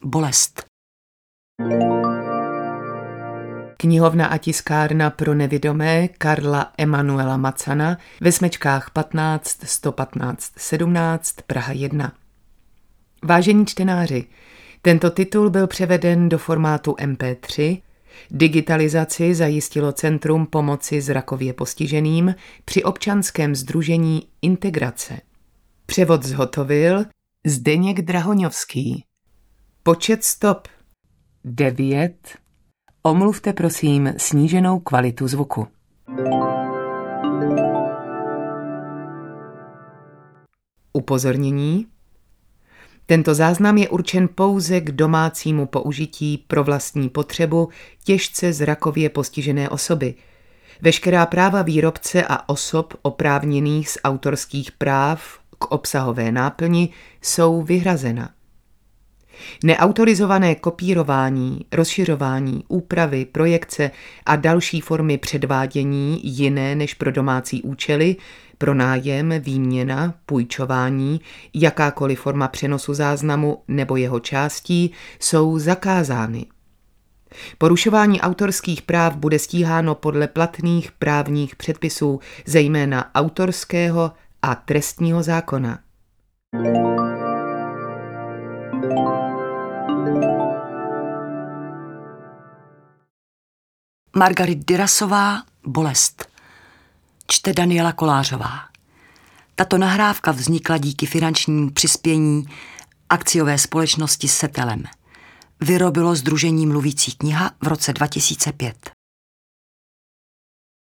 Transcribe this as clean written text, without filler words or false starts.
bolest. Knihovna a tiskárna pro nevidomé Karla Emanuela Macana ve smečkách 15 115 17 Praha 1. Vážení čtenáři, tento titul byl převeden do formátu MP3. Digitalizaci zajistilo Centrum pomoci zrakově postiženým při občanském sdružení Integrace. Převod zhotovil Zdeněk Drahoňovský. Počet stop 9. Omluvte prosím sníženou kvalitu zvuku. Upozornění. Tento záznam je určen pouze k domácímu použití pro vlastní potřebu těžce zrakově postižené osoby. Veškerá práva výrobce a osob oprávněných z autorských práv k obsahové náplni jsou vyhrazena. Neautorizované kopírování, rozšiřování, úpravy, projekce a další formy předvádění jiné než pro domácí účely, pronájem, výměna, půjčování, jakákoliv forma přenosu záznamu nebo jeho částí jsou zakázány. Porušování autorských práv bude stíháno podle platných právních předpisů, zejména autorského a trestního zákona. Margarit Dirasová, bolest. Čte Daniela Kolářová. Tato nahrávka vznikla díky finančnímu přispění akciové společnosti Setelem. Vyrobilo Sdružení Mluvící kniha v roce 2005.